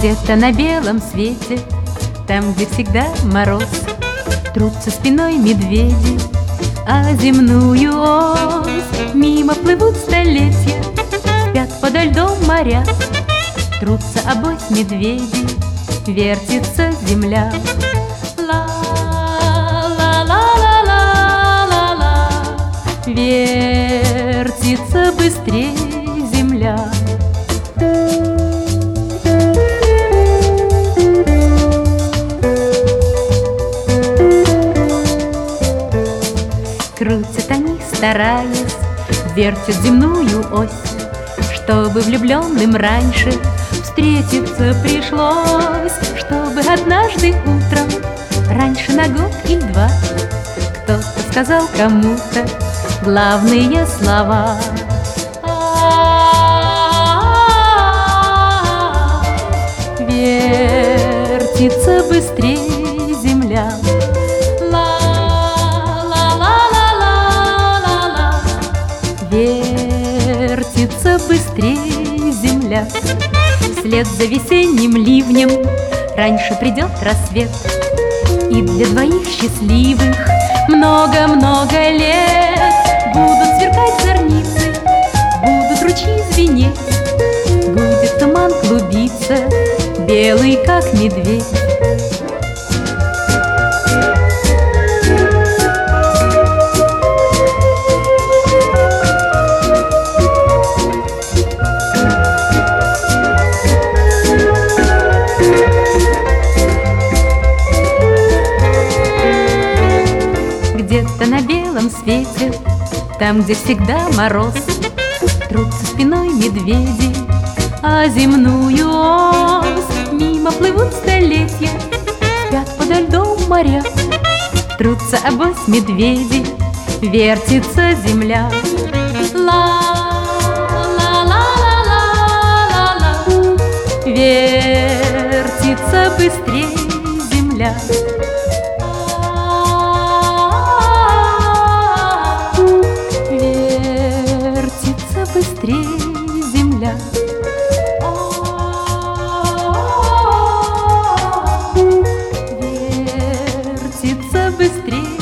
Где-то на белом свете, там, где всегда мороз, трутся спиной медведи, а земную ось мимо плывут столетия, спят подо льдом моря, трутся обось медведи, вертится земля. Ла-ла-ла-ла-ла-ла-ла, вертится быстрей земля. Крутят они, стараясь, вертят земную ось, чтобы влюбленным раньше встретиться пришлось, чтобы однажды утром, раньше на год или два, кто-то сказал кому-то главные слова. Вертится быстрее земля. Вертится быстрее земля. Вслед за весенним ливнем раньше придет рассвет, и для двоих счастливых много-много лет будут сверкать зорницы, будут ручьи звенеть, будет туман клубиться, белый как медведь. Где-то на белом свете, там, где всегда мороз, трутся спиной медведи, а земную ось мимо плывут столетия, спят подо льдом моря, трутся обось медведи, вертится земля. Ла-ла-ла-ла-ла-ла, вертится быстрее земля. Быстрее земля. Вертится быстрее.